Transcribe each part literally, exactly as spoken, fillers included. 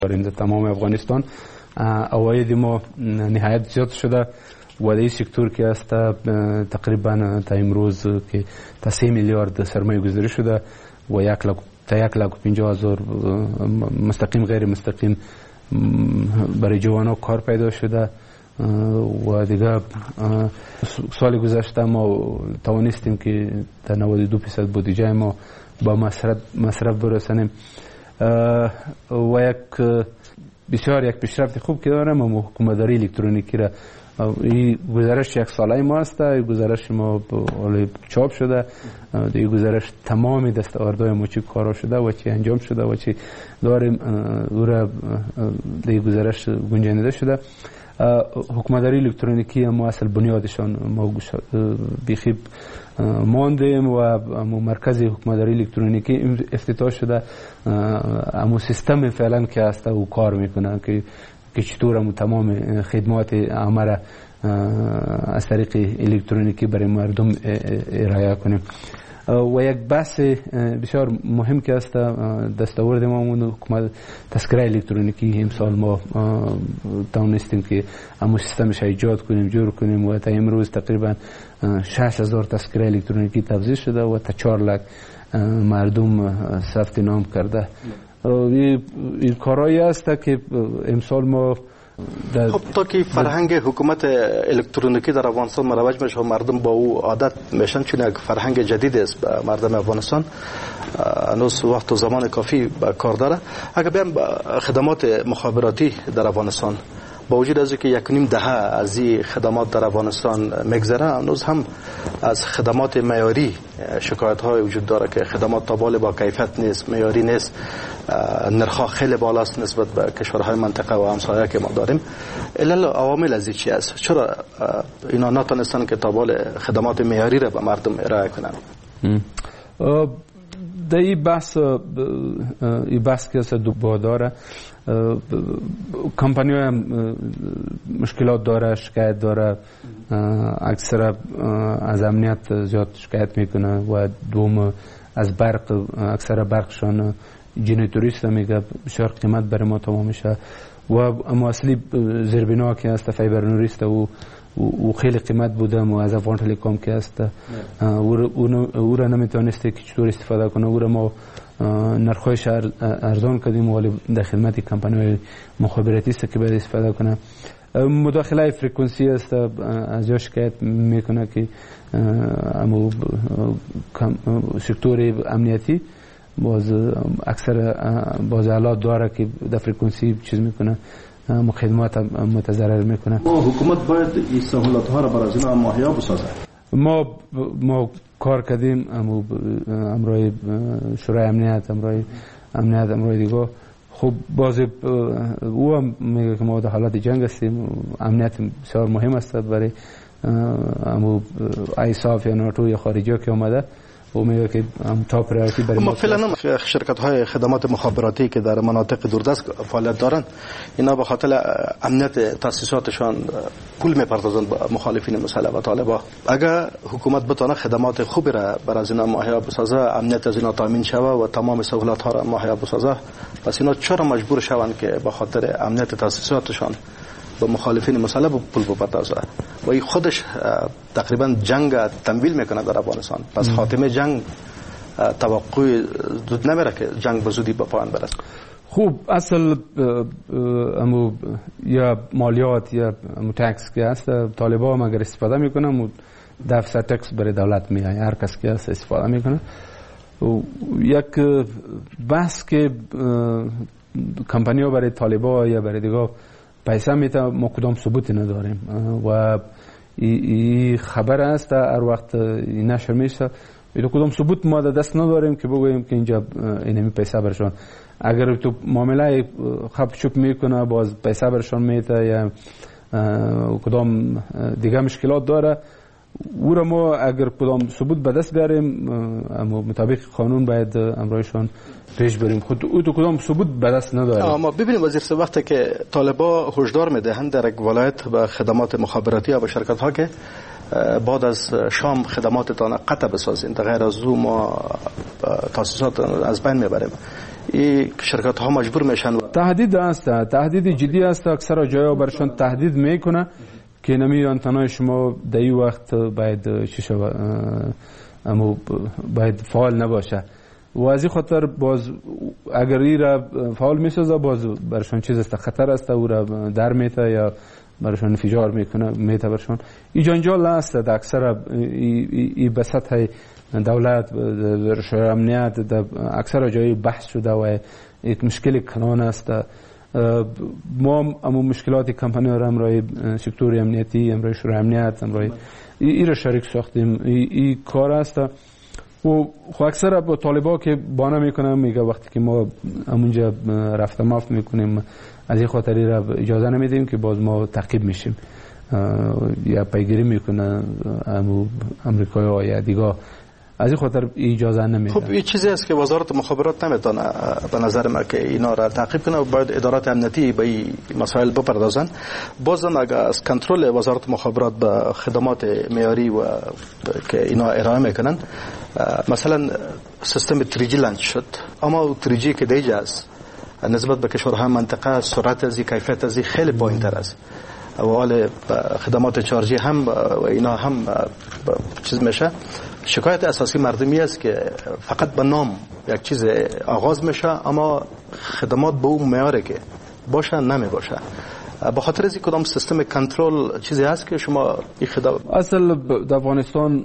در تمام افغانستان. اواید ما نهایت زیاد شده و در این سکتور که است تقریبا تا امروز که تا سه میلیارد سرمایه گذاری شده و یک لاک تا یک لاک و پنجاه هزار مستقیم غیر مستقیم برای جوانان کار پیدا شده و دیگه سال گذشته ما توانستیم که تا نود و دو درصد بودجه ما با مصرف مصرف برسانیم و یک بسیار یک پیشرفت خوب که دارم و حکومتداری الکترونیکی را این گزارش یک ساله ما است. این گزارش ما چاپ شده، این گزارش تمام دستاوردهای ما چی کارا شده و چی انجام شده و چی داریم او را در گزارش گنجانیده شده. حکومتداری الکترونیکی ما اصل بنیادشان ما بیخی ماندیم و مرکز حکومتداری الکترونیکی افتتاح شده. اما سیستم فعلا که است او کار میکنه که که چطور تمام خدمات عامه را از طریق الکترونیکی برای مردم ارائه کنیم. و یک بحث بسیار مهم که است دستاورد ما اون حکومت تذکره الکترونیکی امسال ما توانستیم که همون سیستمش ایجاد کنیم جور کنیم و تا امروز تقریبا شش هزار تذکره الکترونیکی توزیع شده و تا چهار لک مردم ثبت نام کرده. این کارایی است که امسال ما خب تا که فرهنگ حکومت الکترونیکی در افغانستان مروج میشه و مردم با او عادت میشن، چون یک فرهنگ جدید است به مردم افغانستان، هنوز وقت و زمان کافی کار داره. اگر بیایم خدمات مخابراتی در افغانستان، با وجود از اینکه یک نیم دهه از این خدمات در افغانستان میگذره، هنوز هم از خدمات معیاری شکایت های وجود داره که خدمات تابال با کیفیت نیست، معیاری نیست، نرخ خیلی بالاست نسبت به کشورهای منطقه و همسایه که ما داریم. علل عوامل از این چی است؟ چرا اینا نتونستن که تابال خدمات معیاری را به مردم ارائه کنن؟ در این بحث این بحث که است دو داره. کمپانی هم مشکلات داره، شکایت داره، اکثر از امنیت زیاد شکایت میکنه و دوم از برق، اکثر برقشان جنراتوریست میگه بسیار قیمت برای ما تمام میشه و اما اصلی زیربنا که است فایبر نوریست و او خیلی قیمت بوده و از افغان تلکام که است او را نمیتونسته که چطور استفاده کنه. او را ما نرخش ارزان کردیم ولی در خدمت کمپانی‌های مخابراتی است که باید استفاده کنه. مداخله فرکانسی است از جا شکایت میکنه که اما سکتور امنیتی باز اکثر باز حالات داره که در فرکانسی چیز میکنه، خدمات متضرر میکنه. ما حکومت باید این سهولت ها را برای اینا مهیا بسازه. ما ما کار کردیم اما امروی شورای امنیت امروی امنیت امروی دیگه خب باز او هم میگه که ما در حالت جنگ هستیم، امنیت بسیار مهم است برای اما ایساف یا ناتو یا خارجی که اومده و میگه که هم تاپ پرایورتی برای ما. فعلا شرکت های خدمات مخابراتی که در مناطق دوردست فعالیت دارن، اینا به خاطر امنیت تاسیساتشان پول میپردازند به مخالفین مسلح و طالبان. اگر حکومت بتونه خدمات خوبی را برای اینا مهیا بسازه، امنیت از اینا تامین شوه و تمام سهولت ها را مهیا بسازه، پس اینا چرا مجبور شوند که به خاطر امنیت تاسیساتشان به مخالفین مسلح پول بپردازه؟ و این خودش تقریبا جنگ تمویل میکنه در افغانستان. پس خاتمه جنگ توقع زود نمیره که جنگ به زودی به پایان برسه. خوب اصل امو یا مالیات یا تکس که هست طالبان هم اگر استفاده میکنه دفع تکس برای دولت میاد، هر کس که هست استفاده میکنه. یک بحث که کمپانی ها برای طالبان یا برای دیگه پیسه میته ما کدام ثبوتی نداریم و این خبر است هر وقت این نشر میشه اینا کدام ثبوت ما در دست نداریم که بگوییم که اینجا اینمی پیسه برشان. اگر تو معامله خب چوب میکنه باز پیسه برشان میته یا کدام دیگه مشکلات داره، او را ما اگر کدام ثبوت به دست بیاریم اما مطابق قانون باید امرایشان پیش بریم. خود او تو کدام ثبوت به دست نداره. اما ببینیم وزیر وقتی که طالبا هشدار میدهند در یک ولایت به خدمات مخابراتی و شرکت ها که بعد از شام خدماتتان قطع بسازین، غیر از او ما تاسیسات از بین میبریم، این شرکت ها مجبور میشن. تهدید است، تهدید جدی است. اکثر جاها برشان تهدید میکنه که نمی آنتنای شما در این وقت باید چی شود، اما باید فعال نباشه و از این خاطر باز اگر ای را فعال میسازه باز برشان چیز است، خطر است، او را در میته یا برشان انفجار میکنه میته برشان. ای جنجال است در اکثر ای به سطح دولت در شورای امنیت در اکثر جای بحث شده و یک مشکل کلان است. ما امو مشکلات کمپانی را امرای سکتور امنیتی، امرای شورای امنیت، امرای ای را شریک ساختیم. ای, ای کار است و خو اکثر با طالبا که بانه میکنم میگه وقتی که ما همونجا رفت مفت میکنیم از این خاطری را اجازه نمیدیم که باز ما تعقیب میشیم یا پیگیری میکنه امو امریکایی یا دیگه، از این خاطر اجازه نمیده. خب این چیزی است که وزارت مخابرات نمیتونه به نظر من که اینا را تعقیب کنه و باید ادارات امنیتی به این مسائل بپردازن. بازم اگر از کنترل وزارت مخابرات به خدمات معیاری و که اینا ارائه میکنن، مثلا سیستم تری جی لانچ شد، اما تری جی که دیجا است نسبت به کشورهای منطقه سرعت از کیفیت از خیلی پایین‌تر است و حال خدمات چهار جی هم و اینا هم چیز میشه. شکایت اساسی مردمی است که فقط به نام یک چیز آغاز میشه اما خدمات به اون معیاری که باشه نمی باشه. به خاطر از کدام سیستم کنترل چیزی هست که شما این خدمات اصل در افغانستان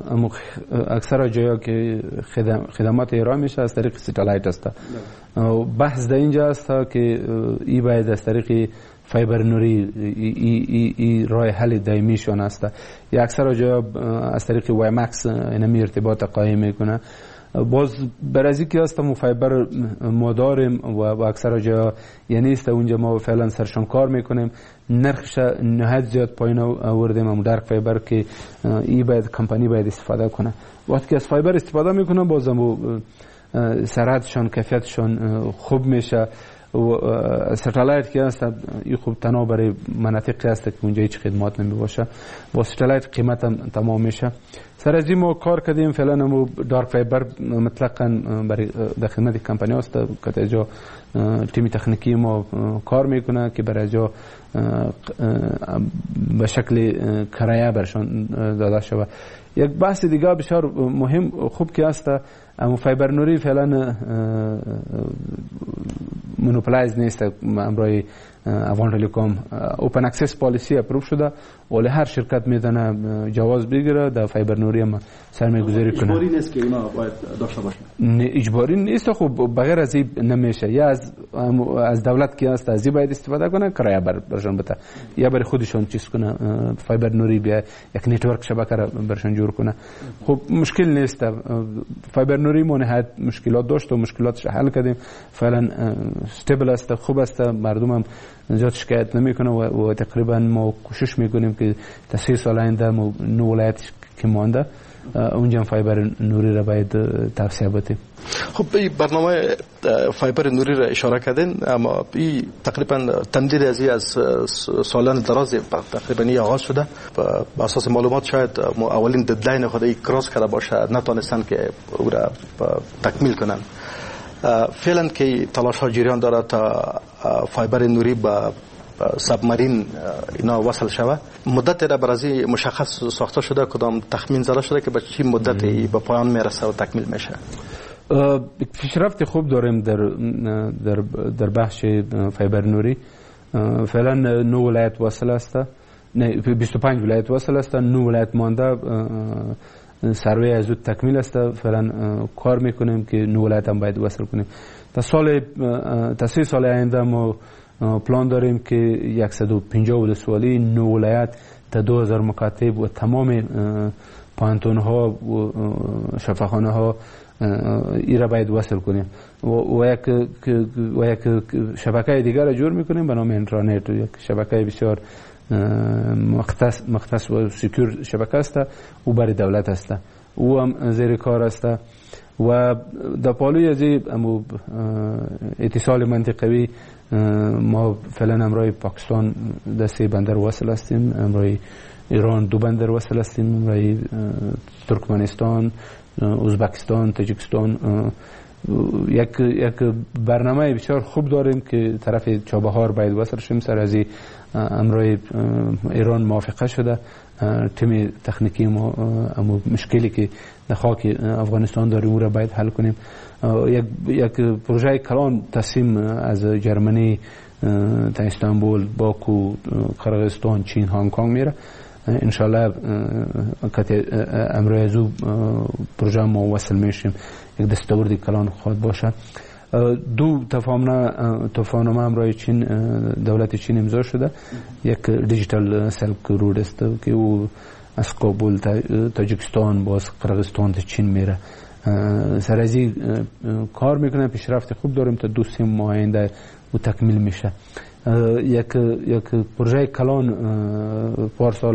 اکثر جایا که خدمات ارائه میشه از طریق ساتلایت است. بحث در اینجا است که ای باید از طریق فایبر نوری ای, ای, ای راه حل دائمی شون است. یا اکثر جا از طریق وای مکس اینمی ارتباط قایم میکنه. باز برازی که است مو فایبر ما داریم و اکثر جا یعنی است اونجا ما فعلا سرشان کار میکنیم. نرخش نهایت زیاد پایین آوردیم. اما در فایبر که ای باید کمپانی باید استفاده کنه. وقتی که از فایبر استفاده میکنه باز مو سرعتشان کیفیتشان خوب میشه. و ستلایت که است این خوب تنها برای مناطقی است که اونجا هیچ خدمات نمی باشه. با ستلایت قیمت هم تمام میشه. سر از این ما کار کردیم فعلا همو دارک فایبر مطلقا برای در خدمت کمپانی است که از جا تیم تکنیکی ما کار میکنه که برای جا به شکل کرایه برشان داده شود. یک بحث دیگه بسیار مهم خوب که است اما فایبر نوری فعلا مونوپولایز نیست. امروی افغان تلکام اوپن اکسس پالیسی اپروو شده ولی هر شرکت میتونه جواز بگیره در فایبر نوری هم سرمایه گذاری کنه. اجباری نیست که اینا باید داشته باشه. اجباری نیست. خب بغیر از این نمیشه. یا از از دولت که است از این باید استفاده کنه کرایه بر برشون بده یا برای خودشون چیز کنه فایبر نوری بیا یک نتورک شبکه را برشون جور کنه. خب مشکل نیست. فایبر نوری ما نهایت مشکلات داشت و مشکلاتش حل کردیم. فعلا استیبل است، خوب است، مردم هم زیاد شکایت نمیکنه و, و تقریبا ما کوشش میکنیم که تا سه سال آینده ما نو ولایت که مانده اونجا فایبر نوری را باید توسعه بدیم. خب این برنامه فایبر نوری را اشاره کردین اما این تقریبا تمدید از این از سالان دراز تقریبا آغاز شده. با اساس معلومات شاید اولین ددلاین خود ای کراس کرده باشه، نتونستن که او را تکمیل کنن. فعلا که تلاش ها جریان داره تا فایبر نوری با سابمرین اینا وصل شود. مدت را برای مشخص ساخته شده، کدام تخمین زده شده که به چه مدتی به پایان میرسه و تکمیل میشه؟ پیشرفت خوب داریم در در در بخش فایبر نوری. فعلا نو ولایت وصل است، نه بیست و پنج ولایت وصل است، نو ولایت مانده سروی از زود تکمیل است. فعلا کار میکنیم که نو ولایت هم باید وصل کنیم. تا سال تا سه سال آینده ما پلان داریم که صد و پنجاه ولسوالی نو ولایت تا دو هزار مکاتب و تمام پانتون ها و شفاخانه ها ای را باید وصل کنیم و یک و یک شبکه دیگر را جور میکنیم به نام اینترنت. یک شبکه بسیار مختص مختص و سکیور شبکه است و برای دولت است. او هم زیر کار است و در پالوی از این اتصال منطقوی ما فعلا امروی پاکستان دسته بندر وصل هستیم، امروی ایران دو بندر وصل هستیم، امروی ترکمنستان، ازبکستان، تاجیکستان یک یک برنامه بسیار خوب داریم که طرف چابهار باید وصل شیم. سر از امروی ایران موافقه شده تیم تکنیکی ما اما مشکلی که در خاک افغانستان داریم او را باید حل کنیم. یک یک پروژه کلان تصمیم از جرمنی تا استانبول، باکو، قرقیزستان، چین، هنگ کنگ میره. انشالله که امروی از او پروژه ما وصل میشیم یک دستاوردی کلان خواهد باشد. دو تفاهمنامه امروی چین دولت چین امضا شده. یک دیجیتال سلک رود است که او از کابل تا تاجیکستان باز قرقیزستان تا چین میره. سر از این کار میکنه، پیشرفت خوب داریم تا دو سه ماه آینده او تکمیل میشه. یک یک پروژه کلان پارسال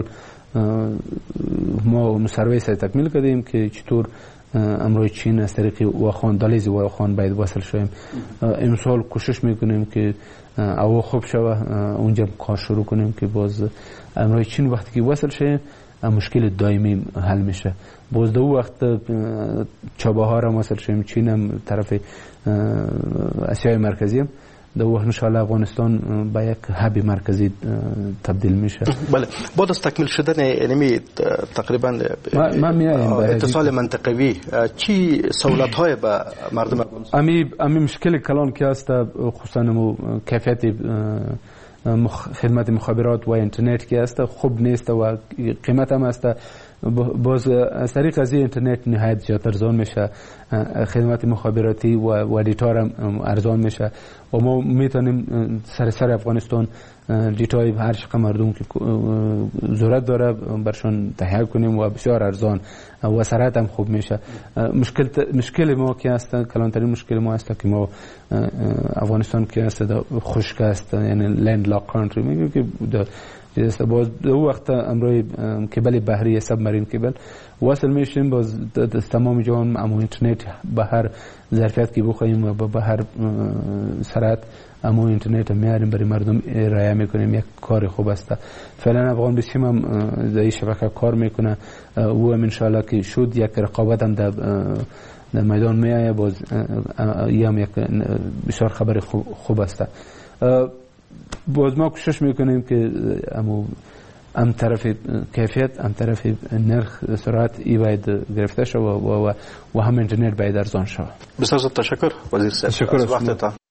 ما سرویس تکمیل کردیم که چطور امروی چین از طریق واخان دلیز واخان باید وصل شویم. امسال کوشش میکنیم که او خوب شوه اونجا کار شروع کنیم که باز امروی چین وقتی که وصل شه مشکل دائمی حل میشه. باز دو وقت چابهار هم وصل شیم، چین هم طرف آسیای مرکزی هم دو وقت انشاءالله افغانستان به یک هب مرکزی تبدیل میشه. بله، بعد از تکمیل شدن اینمی تقریبا اتصال منطقوی چی سهولت های به مردم افغانستان؟ امی امی مشکل کلان که است خصوصا کیفیت خدمت مخابرات و اینترنت که است خوب نیست و قیمت هم است. باز از طریق از اینترنت نهایت زیاد ارزان میشه، خدمت مخابراتی و دیتا هم ارزان میشه و ما میتونیم سر سر افغانستان دیتای هر چقدر مردم که ضرورت داره برشان تهیه کنیم و بسیار ارزان و سرعت هم خوب میشه. مشکل مشکل ما که است، کلانترین مشکل ما است که ما افغانستان که است خشک است، یعنی لند لاک کانتری میگیم که باز دو وقت امروی کبل بحری سب مارین کبل وصل میشیم، باز تمام جهان اما اینترنت به هر ظرفیت که بخوایم و به هر سرعت اما اینترنت میاریم برای مردم ارائه میکنیم. یک کار خوب است. فعلا افغان بیسیم هم در این شبکه کار میکنه و هم انشاءالله که شد یک رقابت هم در در میدان میایه. باز این هم یک بسیار خبر خوب است. باز ما کوشش میکنیم که امو ام طرف کیفیت ام طرف نرخ سرعت ای باید گرفته شود و و هم اینترنت باید ارزان شود. بسیار تشکر وزیر صاحب. تشکر از وقتتان.